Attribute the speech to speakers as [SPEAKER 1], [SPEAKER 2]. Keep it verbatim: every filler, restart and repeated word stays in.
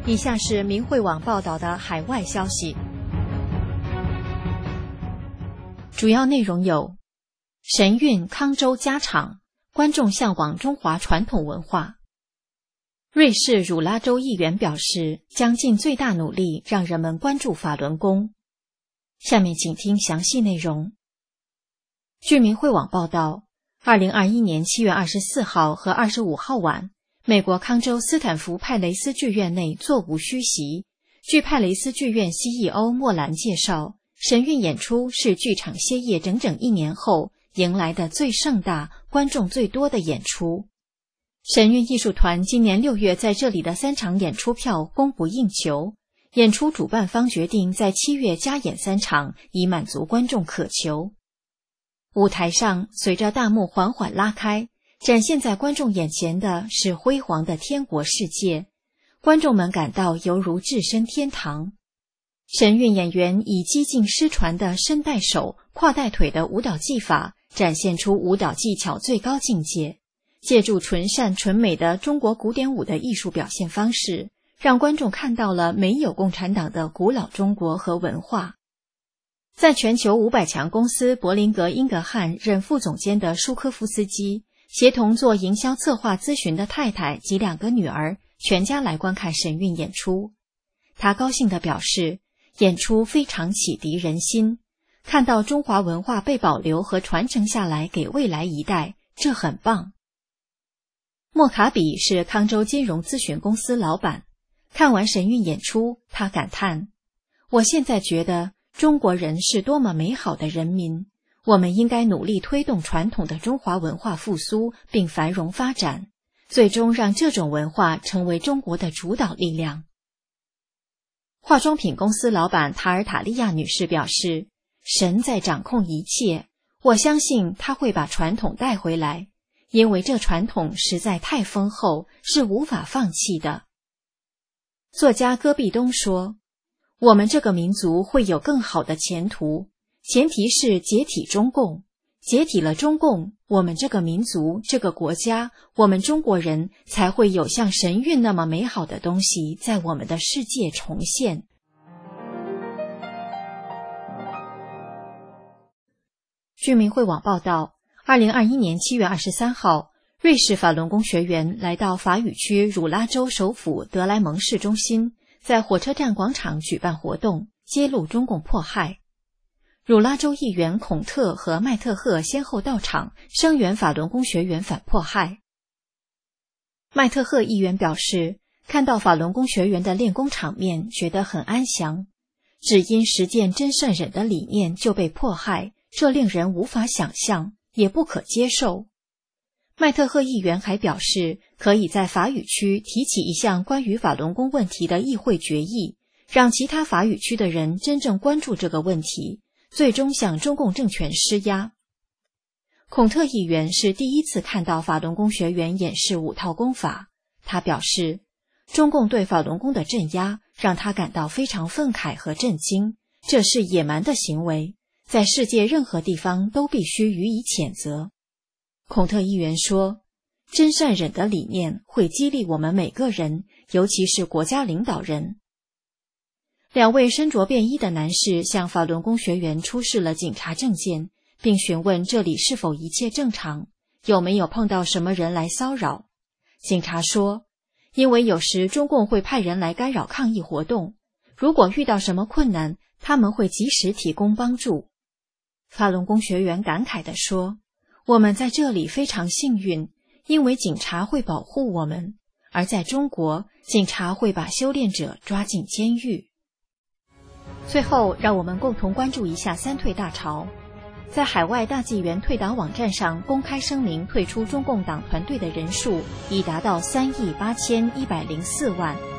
[SPEAKER 1] 以下是明慧网报道的海外消息，主要内容有：神韵康州加场，观众向往中华传统文化。瑞士汝拉州议员表示，将尽最大努力让人们关注法轮功。下面请听详细内容。据明慧网报道，二零二一年七月二十四号和二十五号晚，美国康州斯坦福派雷斯剧院内座无虚席。据派雷斯剧院 C E O 莫兰介绍，神韵演出是剧场歇业整整一年后迎来的最盛大、观众最多的演出。神韵艺术团今年六月在这里的三场演出票供不应求，演出主办方决定在七月加演三场，以满足观众渴求。舞台上，随着大幕缓缓拉开，展现在观众眼前的是辉煌的天国世界，观众们感到犹如置身天堂。神韵演员以几近失传的伸带手、跨带腿的舞蹈技法，展现出舞蹈技巧最高境界，借助纯善纯美的中国古典舞的艺术表现方式，让观众看到了没有共产党的古老中国和文化。在全球五百强公司柏林格英格汉任副总监的舒科夫斯基，协同做营销策划咨询的太太及两个女儿，全家来观看神韵演出。他高兴地表示，演出非常启迪人心，看到中华文化被保留和传承下来给未来一代，这很棒。莫卡比是康州金融咨询公司老板，看完神韵演出，他感叹：我现在觉得中国人是多么美好的人民，我们应该努力推动传统的中华文化复苏并繁荣发展，最终让这种文化成为中国的主导力量。化妆品公司老板塔尔塔利亚女士表示，神在掌控一切，我相信他会把传统带回来，因为这传统实在太丰厚，是无法放弃的。作家戈壁东说，我们这个民族会有更好的前途，前提是解体中共，解体了中共，我们这个民族、这个国家，我们中国人才会有像神韵那么美好的东西在我们的世界重现。据明慧网报道，二零二一年七月二十三号，瑞士法轮功学员来到法语区汝拉州首府德莱蒙市中心，在火车站广场举办活动，揭露中共迫害。汝拉州议员孔特和麦特赫先后到场，声援法轮功学员反迫害。麦特赫议员表示，看到法轮功学员的练功场面，觉得很安详，只因实践真善忍的理念就被迫害，这令人无法想象，也不可接受。麦特赫议员还表示，可以在法语区提起一项关于法轮功问题的议会决议，让其他法语区的人真正关注这个问题，最终向中共政权施压。孔特议员是第一次看到法轮功学员演示五套功法，他表示，中共对法轮功的镇压让他感到非常愤慨和震惊，这是野蛮的行为，在世界任何地方都必须予以谴责。孔特议员说，真善忍的理念会激励我们每个人，尤其是国家领导人。两位身着便衣的男士向法轮功学员出示了警察证件，并询问这里是否一切正常，有没有碰到什么人来骚扰。警察说，因为有时中共会派人来干扰抗议活动，如果遇到什么困难，他们会及时提供帮助。法轮功学员感慨地说，我们在这里非常幸运，因为警察会保护我们，而在中国，警察会把修炼者抓进监狱。最后，让我们共同关注一下三退大潮。在海外大纪元退党网站上公开声明退出中共党团队的人数已达到三亿八千一百零四万。